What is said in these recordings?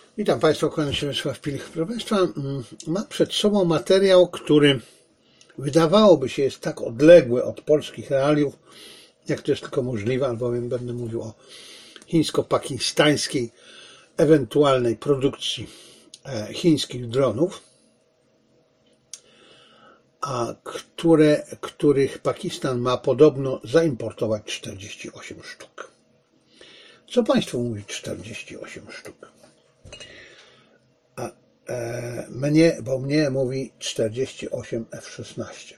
Witam Państwa, kłaniam się Wiesław Pilch. Proszę Państwa, mam przed sobą materiał, który wydawałoby się jest tak odległy od polskich realiów, jak to jest tylko możliwe, albowiem będę mówił o chińsko-pakistańskiej ewentualnej produkcji chińskich dronów, których Pakistan ma podobno zaimportować 48 sztuk. Co Państwu mówi 48 sztuk? Mnie mówi 48 F-16,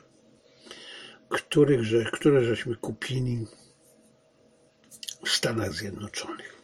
które żeśmy kupili w Stanach Zjednoczonych.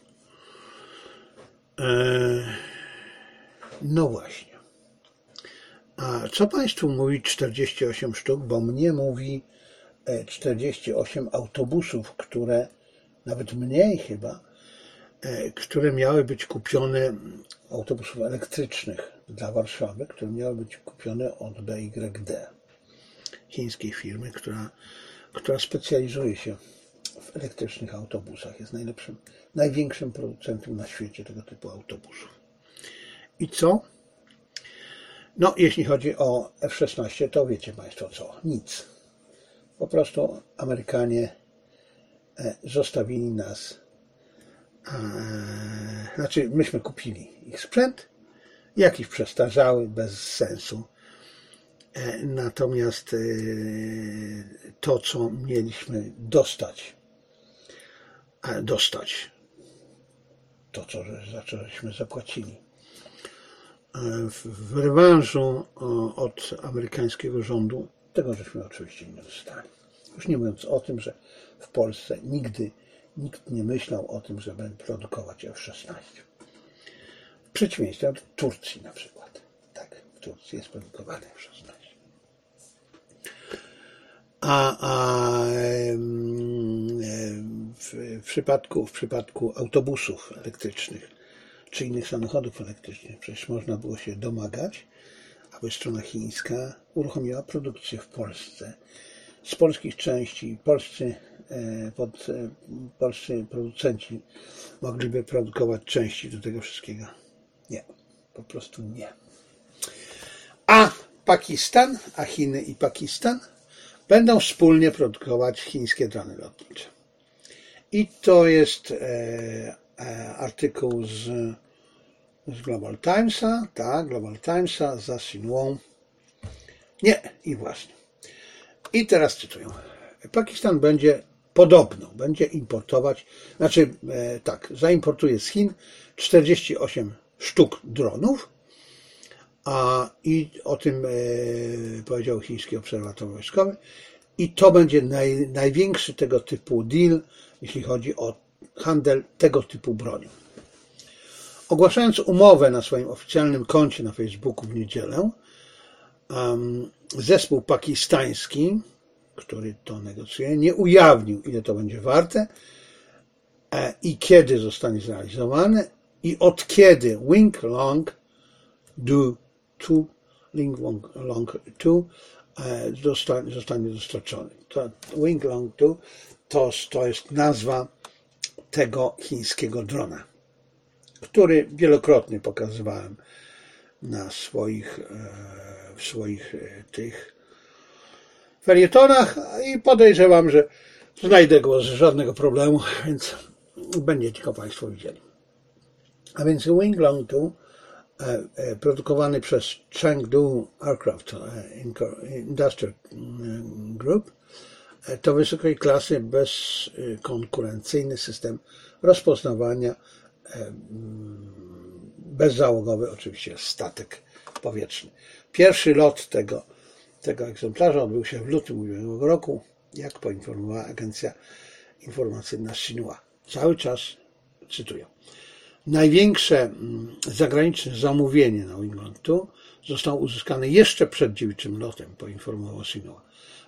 No właśnie. A co Państwu mówi 48 sztuk? Bo mnie mówi 48 autobusów, które, nawet mniej chyba, które miały być kupione, autobusów elektrycznych dla Warszawy, które miały być kupione od BYD, chińskiej firmy, która specjalizuje się w elektrycznych autobusach. Jest największym producentem na świecie tego typu autobusów. I co? No, jeśli chodzi o F-16, to wiecie Państwo co? Nic. Po prostu Amerykanie zostawili nas. Znaczy, myśmy kupili ich sprzęt, jakiś przestarzały, bez sensu. Natomiast to, co mieliśmy dostać, to, za co żeśmy zapłacili, w rewanżu od amerykańskiego rządu, tego żeśmy oczywiście nie dostali. Już nie mówiąc o tym, że w Polsce nigdy nikt nie myślał o tym, żeby produkować F-16. W przeciwieństwie od Turcji na przykład. Tak, w Turcji jest produkowany F-16. W przypadku autobusów elektrycznych czy innych samochodów elektrycznych przecież można było się domagać, aby strona chińska uruchomiła produkcję w Polsce. Z polskich części polscy producenci mogliby produkować części do tego wszystkiego. Nie, po prostu nie. A Chiny i Pakistan będą wspólnie produkować chińskie drony lotnicze. I to jest artykuł z Global Timesa, tak, Global Timesa, za Xinhua. Nie, i właśnie. I teraz cytuję. Pakistan będzie importować, zaimportuje z Chin 48 sztuk dronów, i o tym powiedział chiński obserwator wojskowy, i to będzie największy tego typu deal, jeśli chodzi o handel tego typu bronią. Ogłaszając umowę na swoim oficjalnym koncie na Facebooku w niedzielę, zespół pakistański, który to negocjuje, nie ujawnił, ile to będzie warte i kiedy zostanie zrealizowane i od kiedy Wing Long Do zostanie dostarczony. Wing Long Do to jest nazwa tego chińskiego drona, który wielokrotnie pokazywałem na w swoich tych felietonach i podejrzewam, że znajdę go bez żadnego problemu, więc będziecie go Państwo widzieli. A więc Wing Long 2, produkowany przez Chengdu Aircraft Industrial Group, to wysokiej klasy bezkonkurencyjny system rozpoznawania, bezzałogowy oczywiście statek powietrzny. Pierwszy lot tego egzemplarza odbył się w lutym ubiegłego roku, jak poinformowała agencja informacyjna Xinhua. Cały czas cytuję. Największe zagraniczne zamówienie na Wing Long 2 zostało uzyskane jeszcze przed dziewiczym lotem, poinformował Xinhua.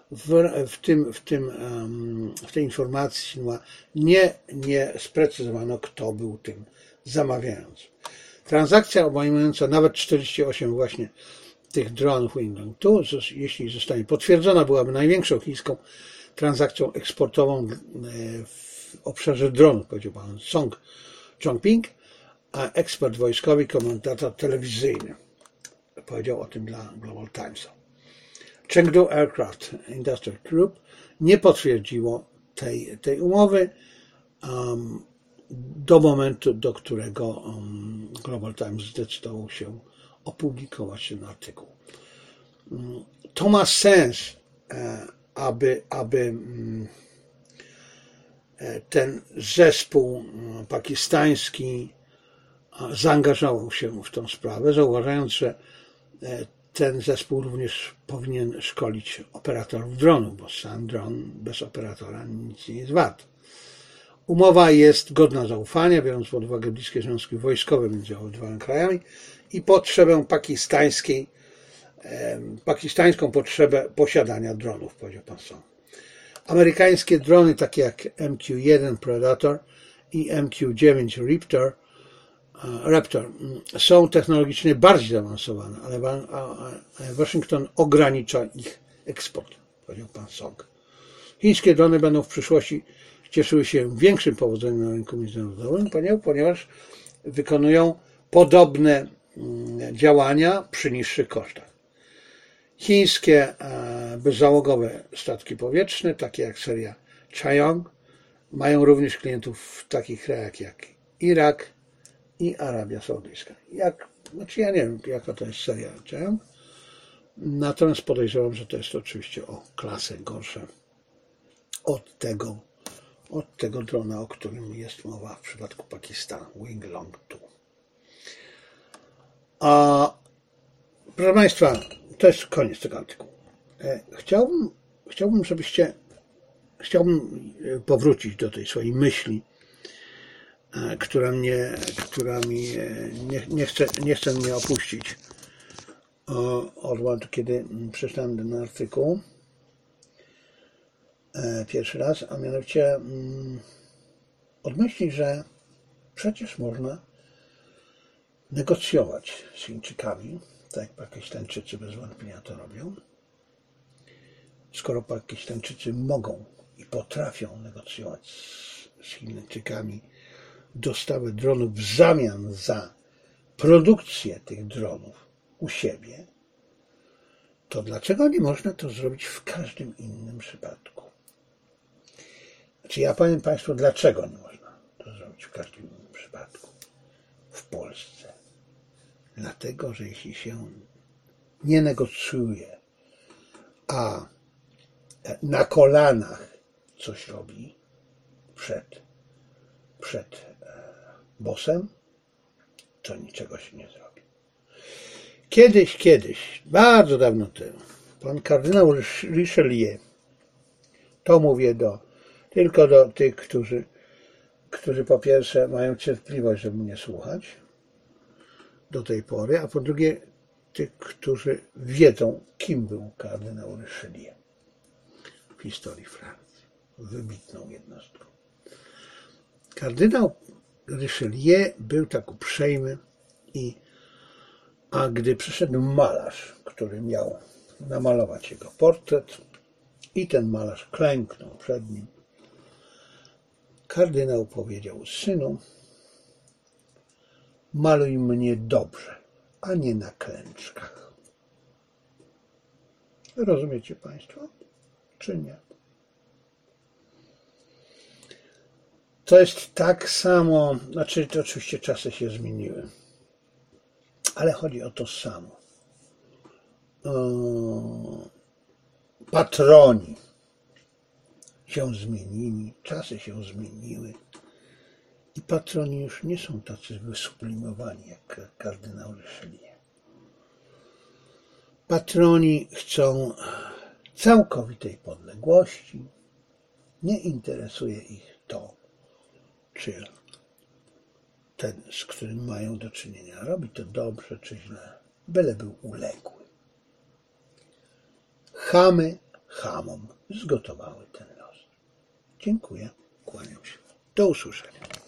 W tej informacji Xinhua nie sprecyzowano, kto był tym zamawiającym. Transakcja obejmująca nawet 48 właśnie tych dronów Wing Long 2, jeśli zostanie potwierdzona, byłaby największą chińską transakcją eksportową w obszarze dronów, powiedział pan Song Chongping, a ekspert wojskowy, komentator telewizyjny. Powiedział o tym dla Global Timesa. Chengdu Aircraft Industrial Group nie potwierdziło tej umowy do momentu, do którego Global Times zdecydował się opublikować ten artykuł. To ma sens, aby ten zespół pakistański zaangażował się w tę sprawę, zauważając, że ten zespół również powinien szkolić operatorów dronów, bo sam dron bez operatora nic nie jest wart. Umowa jest godna zaufania, biorąc pod uwagę bliskie związki wojskowe między obydwoma krajami i potrzebę pakistańską potrzebę posiadania dronów, powiedział pan Song. Amerykańskie drony, takie jak MQ-1 Predator i MQ-9 Raptor są technologicznie bardziej zaawansowane, ale Waszyngton ogranicza ich eksport, powiedział pan Song. Chińskie drony będą w przyszłości cieszyły się większym powodzeniem na rynku międzynarodowym, ponieważ wykonują podobne działania przy niższych kosztach. Chińskie bezzałogowe statki powietrzne, takie jak seria Chayong, mają również klientów w takich krajach jak Irak i Arabia Saudyjska. Ja nie wiem, jaka to jest seria Chayong, natomiast podejrzewam, że to jest oczywiście o klasę gorsze od tego drona, o którym jest mowa w przypadku Pakistanu, Wing Long 2. Proszę Państwa, to jest koniec tego artykułu. Chciałbym powrócić do tej swojej myśli, która nie chce mnie opuścić od momentu, kiedy przeczytałem ten artykuł pierwszy raz, a mianowicie od myśli, że przecież można negocjować z Chińczykami, tak jak Pakistańczycy bez wątpienia to robią. Skoro Pakistańczycy mogą i potrafią negocjować z Chińczykami dostawę dronów w zamian za produkcję tych dronów u siebie, to dlaczego nie można to zrobić w każdym innym przypadku? Znaczy ja powiem Państwu, dlaczego nie można to zrobić w każdym innym przypadku w Polsce. Dlatego, że jeśli się nie negocjuje, a na kolanach coś robi przed bossem, to niczego się nie zrobi. Kiedyś, bardzo dawno temu, pan kardynał Richelieu, to mówię tylko do tych, którzy po pierwsze mają cierpliwość, żeby mnie słuchać do tej pory, a po drugie tych, którzy wiedzą, kim był kardynał Richelieu w historii Francji. Wybitną jednostką. Kardynał Richelieu był tak uprzejmy a gdy przyszedł malarz, który miał namalować jego portret i ten malarz klęknął przed nim, kardynał powiedział: synu, maluj mnie dobrze, a nie na klęczkach. Rozumiecie Państwo, czy nie? To jest tak samo, znaczy to oczywiście czasy się zmieniły, ale chodzi o to samo. Patroni się zmienili, czasy się zmieniły i patroni już nie są tacy wysublimowani jak kardynał Richelieu. Patroni chcą całkowitej podległości, nie interesuje ich to, czy ten, z którym mają do czynienia, robi to dobrze czy źle, byle był uległy. Chamy chamom zgotowały ten los. Dziękuję, kłaniam się. Do usłyszenia.